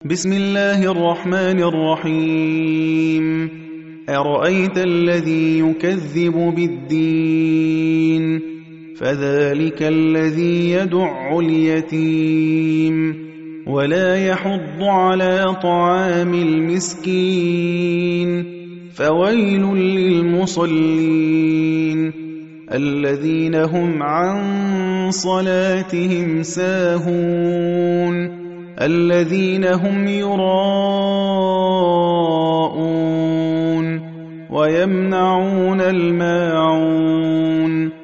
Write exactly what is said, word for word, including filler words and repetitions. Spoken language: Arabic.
بسم الله الرحمن الرحيم أرأيت الذي يكذب بالدين فذلك الذي يدع اليتيم ولا يحض على طعام المسكين فويل للمصلين الذين هم عن صلاتهم ساهون الذين هم يراءون ويمنعون الماعون